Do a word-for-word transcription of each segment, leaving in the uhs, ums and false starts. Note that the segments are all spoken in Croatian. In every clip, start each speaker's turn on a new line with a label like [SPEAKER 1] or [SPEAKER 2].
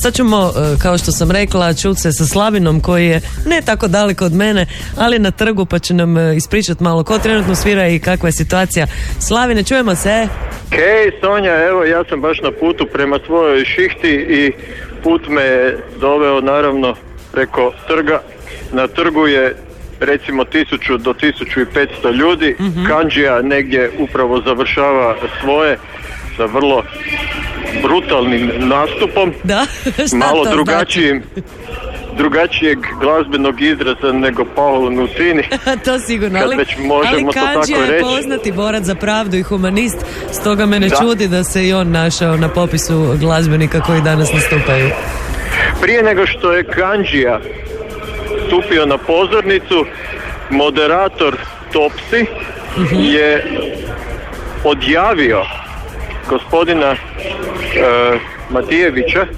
[SPEAKER 1] Sad ćemo, kao što sam rekla, čuti se sa Slavinom koji je ne tako daleko od mene, ali na trgu, pa će nam ispričati malo ko trenutno svira i kakva je situacija. Slavine, čujemo se.
[SPEAKER 2] Hej Sonja, evo ja sam baš na putu prema svojoj šihti i put me je doveo naravno preko trga. Na trgu je recimo tisuću do tisuću i petsto ljudi. Mm-hmm. Kandžija negdje upravo završava svoje sa vrlo brutalnim nastupom.
[SPEAKER 1] Da?
[SPEAKER 2] Malo drugačijim drugačijeg glazbenog izraza nego Paolo Nutini.
[SPEAKER 1] To sigurno,
[SPEAKER 2] kad
[SPEAKER 1] ali,
[SPEAKER 2] već možemo
[SPEAKER 1] ali Kandžija je poznati borac za pravdu i humanist, stoga me ne da. čudi da se i on našao na popisu glazbenika koji danas nastupaju.
[SPEAKER 2] Prije nego što je Kandžija stupio na pozornicu, moderator Topsi mm-hmm. je odjavio gospodina e, Matijevića,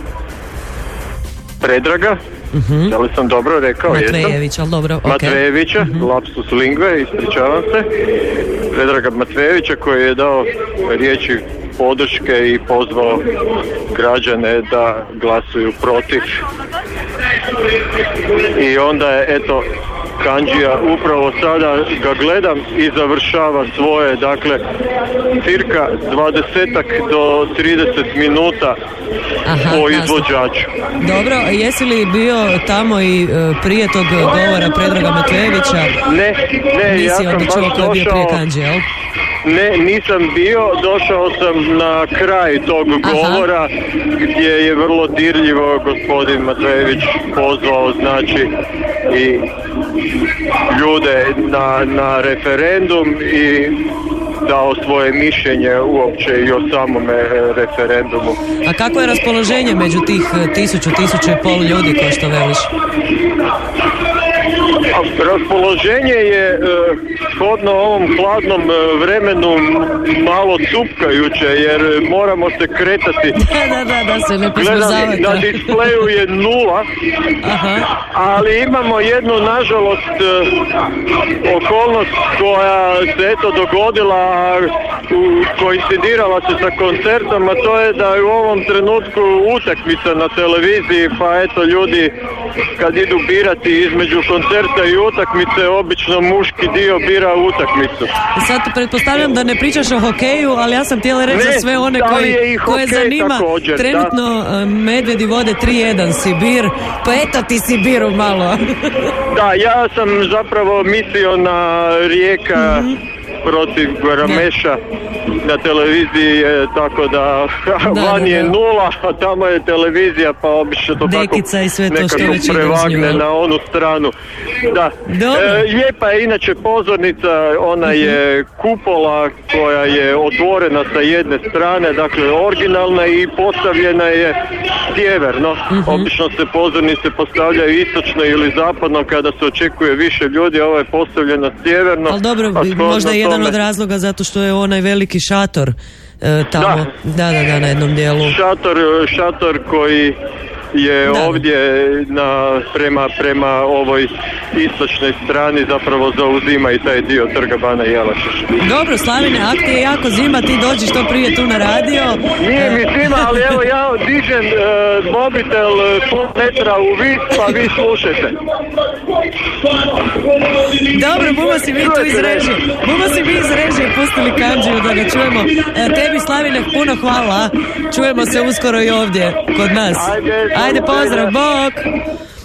[SPEAKER 2] Predraga, mm-hmm. da li sam dobro rekao?
[SPEAKER 1] Matvejević, ali dobro, ok.
[SPEAKER 2] Matvejevića, mm-hmm. lapsus lingue, ispričavam se. Predraga Matvejevića koji je dao riječi podrške i pozvao građane da glasuju protiv. I onda je, eto, Kandžija upravo sada ga gledam i završava svoje, dakle, cirka dvadesetak do trideset minuta. Aha, po izvođaču.
[SPEAKER 1] Dobro, jesi li bio tamo i uh, prije tog govora Predraga Matvejevića?
[SPEAKER 2] Ne, ne,
[SPEAKER 1] Nisi
[SPEAKER 2] ja sam baš
[SPEAKER 1] došao...
[SPEAKER 2] došao...
[SPEAKER 1] Bio prije Kandžije, jel?
[SPEAKER 2] Ne, nisam bio, došao sam na kraj tog govora. Aha. Gdje je vrlo dirljivo gospodin Matvejević pozvao, znači, i ljude na, na referendum i dao svoje mišljenje uopće i o samome referendumu.
[SPEAKER 1] A kako je raspoloženje među tih tisuću, tisuću i pol ljudi, kao što veliš?
[SPEAKER 2] Raspoloženje je shodno ovom hladnom vremenu malo cupkajuće, jer moramo se kretati.
[SPEAKER 1] Da, da, da, da se ne posmrzavate.
[SPEAKER 2] Na displeju je nula. Aha. Ali imamo jednu, nažalost, okolnost koja se eto dogodila, koincidirala se sa koncertom, a to je da je u ovom trenutku utakmica na televiziji, pa eto ljudi kad idu birati između koncerta i utakmice, obično muški dio bira utakmicu.
[SPEAKER 1] Sad pretpostavljam da ne pričaš o hokeju, ali ja sam htjela reći za sve one koji, koje zanima
[SPEAKER 2] također,
[SPEAKER 1] trenutno da. Medvjedi vode tri jedan Sibir, pa eto ti Sibiru malo. Da,
[SPEAKER 2] ja sam zapravo mislio na Rijeka mm-hmm. protiv Gorameša na televiziji je tako da, da van je nula, a tamo je televizija, pa obično to
[SPEAKER 1] Dekica
[SPEAKER 2] tako
[SPEAKER 1] i sve to
[SPEAKER 2] nekako
[SPEAKER 1] što
[SPEAKER 2] prevagne na onu stranu. Da. E, lijepa je inače pozornica, ona uh-huh. je kupola koja je otvorena sa jedne strane, dakle originalna i postavljena je sjeverno. Uh-huh. Obično se pozornice postavljaju istočno ili zapadno kada se očekuje više ljudi, ovo je postavljena sjeverno.
[SPEAKER 1] Ali dobro, možda je jedan od razloga zato što je onaj veliki šator e, tamo. Da. da, da, da, na jednom dijelu.
[SPEAKER 2] Šator, šator koji je da. ovdje na, prema, prema ovoj istočnoj strani zapravo zauzima i taj dio trga Bana Jelačića.
[SPEAKER 1] Dobro, Slavine, ak ti je jako zima, ti dođi što prije tu na radio.
[SPEAKER 2] Nije mi zima, ali evo ja dižem e, mobitel pol metra u vis, pa vi slušajte.
[SPEAKER 1] Dobro, bumo si mi tu iz režije. Bumo si mi iz režije pustili Kandžiju da ga čujemo. E, tebi, Slavine, puno hvala. Čujemo se uskoro i ovdje kod nas.
[SPEAKER 2] Ajde,
[SPEAKER 1] Ajde, pozdrav, bok!